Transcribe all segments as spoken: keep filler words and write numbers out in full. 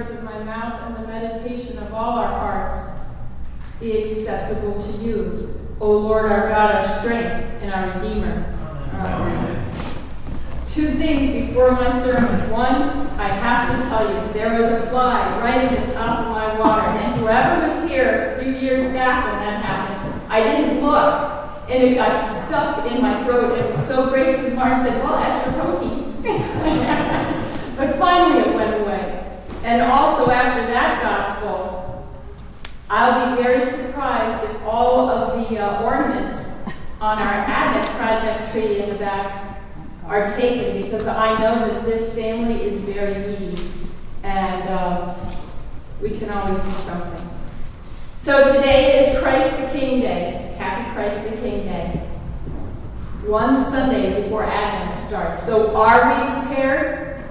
words of my mouth and the meditation of all our hearts be acceptable to you, O Lord, our God, our strength, and our Redeemer. Amen. Two things before my sermon. One, I have to tell you, there was a fly right at the top of my water, and whoever was here a few years back when that happened, I didn't look, and it got stuck in my throat. It was so great because Martin said, well, extra protein. But finally it went away. And also after that gospel, I'll be very surprised if all of the uh, ornaments on our Advent Project tree in the back are taken, because I know that this family is very needy, and uh, we can always do something. So today is Christ the King Day. Happy Christ the King Day. One Sunday before Advent starts. So are we prepared?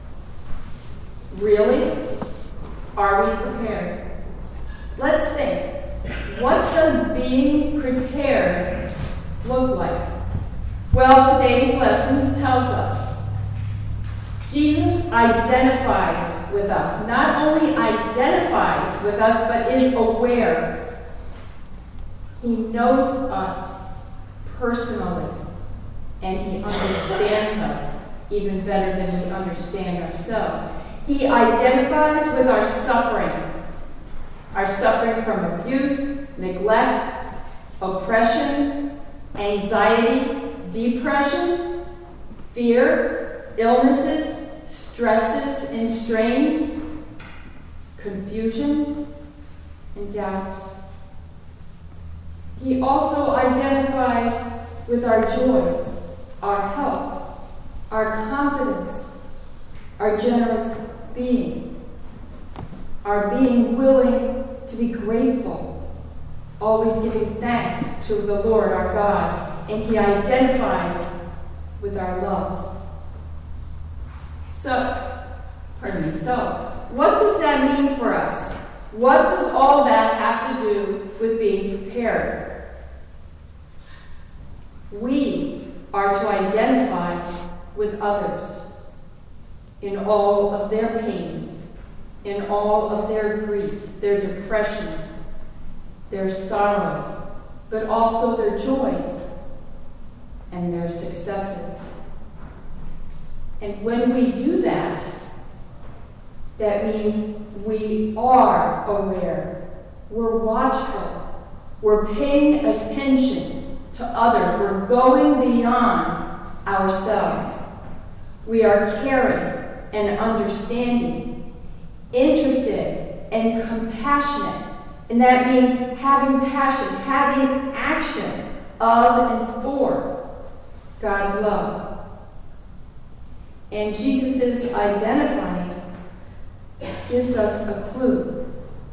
Really? Are we prepared? Let's think. What does being prepared look like? Well, today's lesson tells us Jesus identifies with us. Not only identifies with us, but is aware. He knows us personally, and he understands us even better than we understand ourselves. He identifies with our suffering. Our suffering from abuse, neglect, oppression, anxiety, depression, fear, illnesses, stresses and strains, confusion, and doubts. He also identifies with our joys, our health, our confidence, our generous being, our being willing to be grateful, always giving thanks to the Lord our God, and he identifies with our love. So, pardon me, so, what does that mean for us? What does all that have to do with being prepared? We are to identify with others in all of their pains, in all of their griefs, their depressions, their sorrows, but also their joys and their successes. And when we do that, that means we are aware, we're watchful, we're paying attention to others, we're going beyond ourselves. We are caring and understanding, interested and compassionate. And that means having passion, having action of and for God's love. And Jesus' identifying gives us a clue.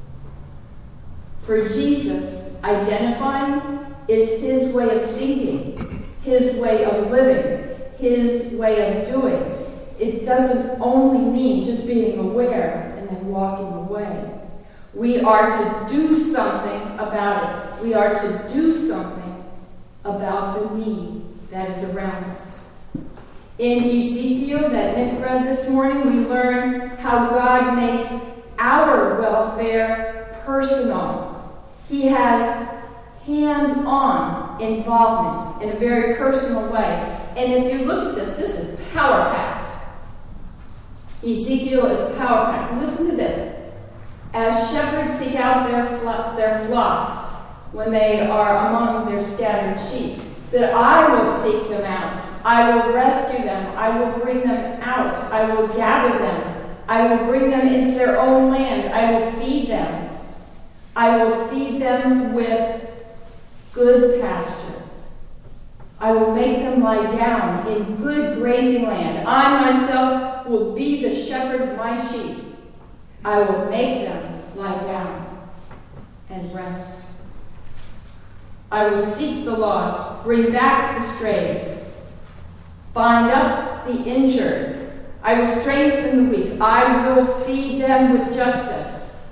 For Jesus, identifying is his way of thinking, his way of living, his way of doing. It doesn't only mean just being aware and then walking away. We are to do something about it. We are to do something about the need that is around us. In Ezekiel that Nick read this morning, we learn how God makes our welfare personal. He has hands-on involvement in a very personal way. And if you look at this, this is power-packed. Ezekiel is power-packed. Listen to this. As shepherds seek out their, flo- their flocks when they are among their scattered sheep, said, I will seek them out. I will rescue them. I will bring them out. I will gather them. I will bring them into their own land. I will feed them. I will feed them with good pasture. I will make them lie down in good grazing land. I myself will be the shepherd of my sheep. I will make them lie down and rest. I will seek the lost, bring back the strayed, bind up the injured. I will strengthen the weak. I will feed them with justice.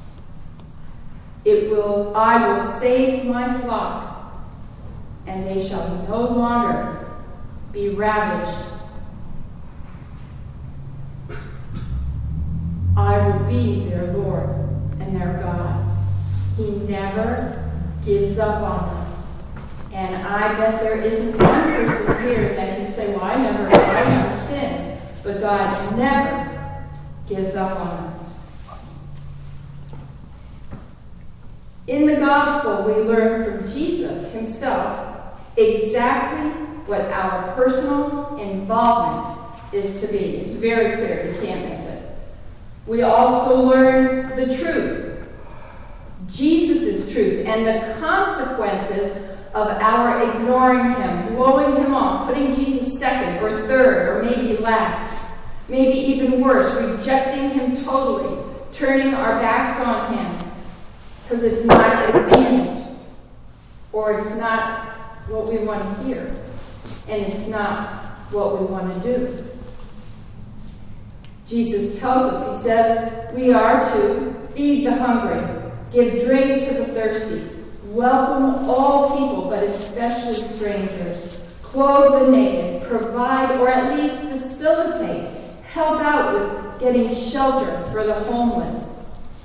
It will, I will save my flock, and they shall no longer be ravaged. I will be their Lord and their God. He never gives up on us. And I bet there isn't one person here that can say, well, I never, I never sinned. But God never gives up on us. In the gospel, we learn from Jesus himself exactly what our personal involvement is to be. It's very clear. You can't miss it. We also learn the truth. Jesus' truth and the consequences of our ignoring him, blowing him off, putting Jesus second or third or maybe last. Maybe even worse, rejecting him totally, turning our backs on him because it's not convenient or it's not what we want to hear and it's not what we want to do. Jesus tells us, he says, we are to feed the hungry, give drink to the thirsty, welcome all people, but especially strangers, clothe the naked, provide or at least facilitate, help out with getting shelter for the homeless.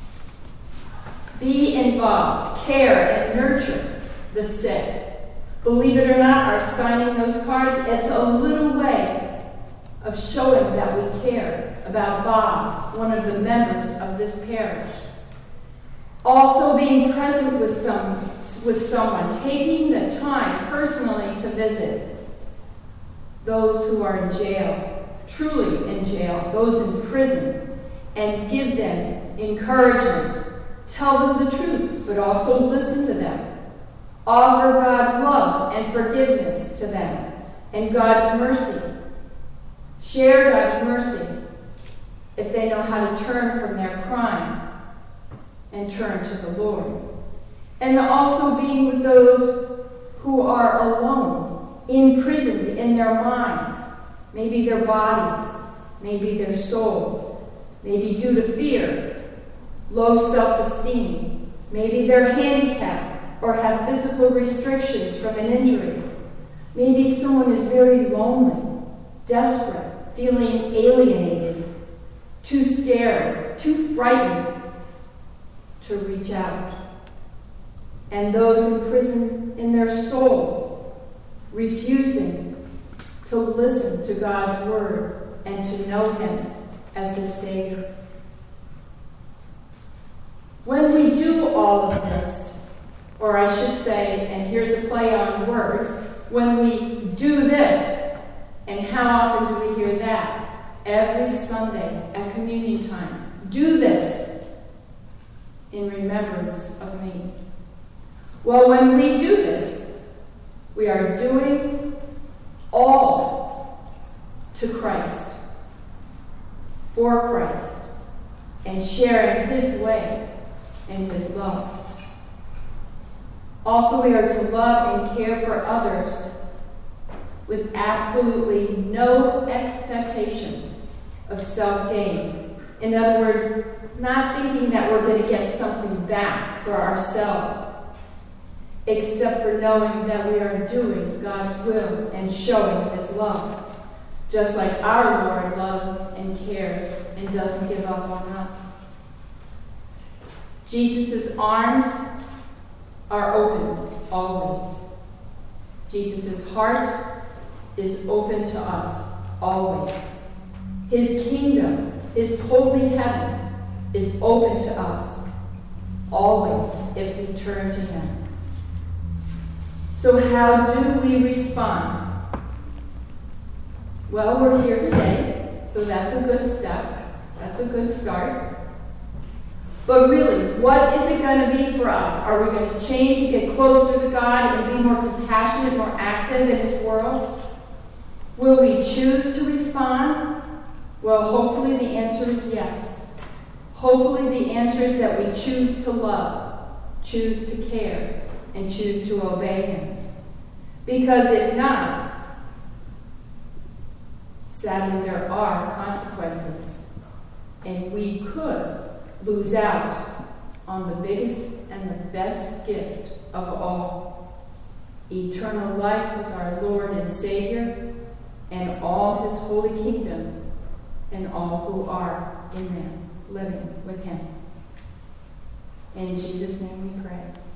Be involved, care, and nurture the sick. Believe it or not, our signing those cards, it's a little way of showing that we care about Bob, one of the members of this parish. Also being present with some with someone, taking the time personally to visit those who are in jail, truly in jail, those in prison, and give them encouragement. Tell them the truth, but also listen to them. Offer God's love and forgiveness to them, and God's mercy. Share God's mercy if they know how to turn from their crime and turn to the Lord. And also being with those who are alone, imprisoned in their minds, maybe their bodies, maybe their souls, maybe due to fear, low self-esteem, maybe they're handicapped or have physical restrictions from an injury. Maybe someone is very lonely, desperate, feeling alienated, too scared, too frightened to reach out. And those in prison in their souls, refusing to listen to God's word and to know him as his Savior. When we do all of this, or I should say, and here's a play on words, when we do this, and how often do we hear that? Every Sunday at communion time. Do this in remembrance of me. Well, when we do this, we are doing all to Christ, for Christ, and sharing his way and his love. Also, we are to love and care for others with absolutely no expectation of self-gain. In other words, not thinking that we're going to get something back for ourselves, except for knowing that we are doing God's will and showing his love, just like our Lord loves and cares and doesn't give up on us. Jesus' arms are open always. Jesus' heart is open to us always. His kingdom, his holy heaven, is open to us always if we turn to him. So how do we respond? Well, we're here today, so that's a good step. That's a good start. But really, what is it going to be for us? Are we going to change and get closer to God and be more compassionate, more active in his world? Will we choose to respond? Well, hopefully the answer is yes. Hopefully the answer is that we choose to love, choose to care, and choose to obey him. Because if not, sadly there are consequences. And we could lose out on the biggest and the best gift of all, eternal life with our Lord and Savior and all his holy kingdom and all who are in them. living with him. In Jesus' name we pray.